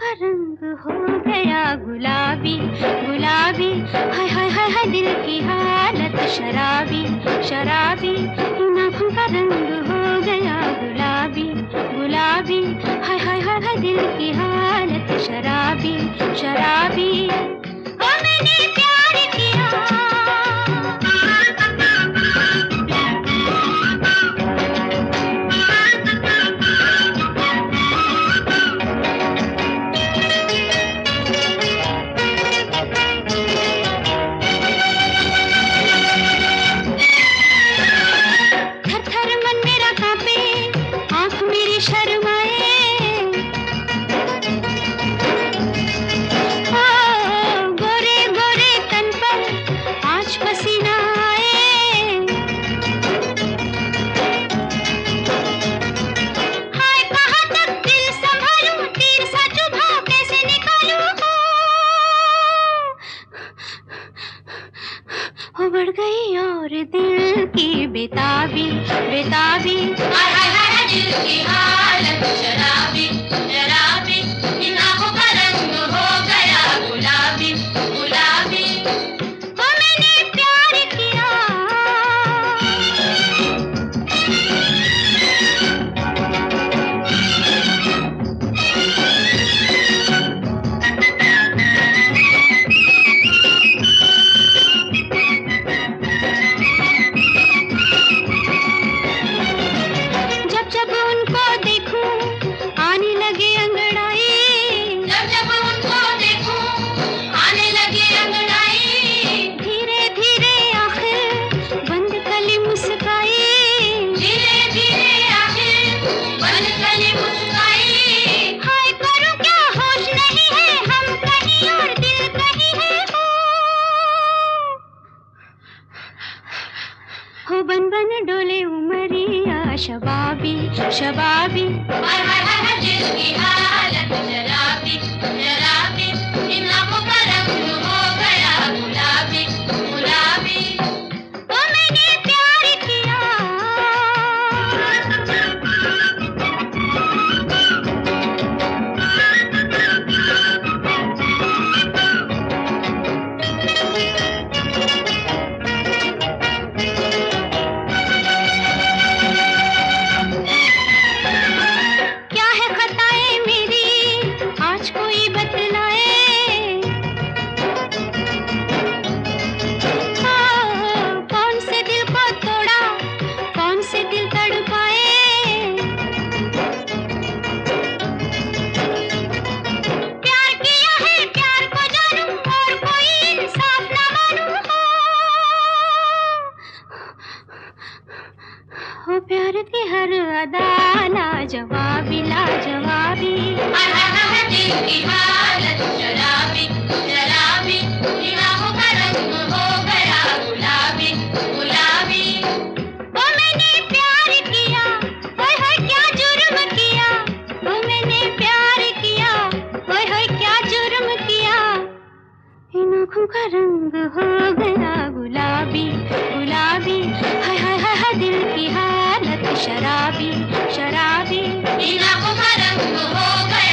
का रंग हो गया गुलाबी गुलाबी, हाय हाय हाय हाय दिल की हालत शराबी शराबी, इन आँखों का रंग हो गया गुलाबी गुलाबी, हाय हाय हाय हाय दिल की हालत शराबी शराबी। ओ मैंने प्यार किया, बढ़ गई और दिल की बेताबी बेताबी, हाय हाय हाय दिल की हालत शराबी शराबी, इन आँखों का रंग हो गया गुलाबी गुलाबी। ओ मैंने प्यार किया, बन बन डोले उमरिया शबाबी शबाबी, हाय हाय हाय दिल की हालत शराबी शराबी, इन आँखों का रंग हो गया गुलाबी गुलाबी। ओ मैंने प्यार किया, प्यार की हर अदा लाजवाबी लाजवाबी, हाय हाय हाय दिल की हालत शराबी शराबी, इन आँखों का रंग हो गया गुलाबी गुलाबी। ओ मैंने प्यार किया, हाय हाय क्या जुर्म किया, ओ मैंने प्यार किया, हाय हाय क्या जुर्म किया, इन आँखों का रंग हो गया गुलाबी गुलाबी, हाय हाय हाय हाय दिल की हालत शराबी शराबी, इन आँखों का रंग हो गया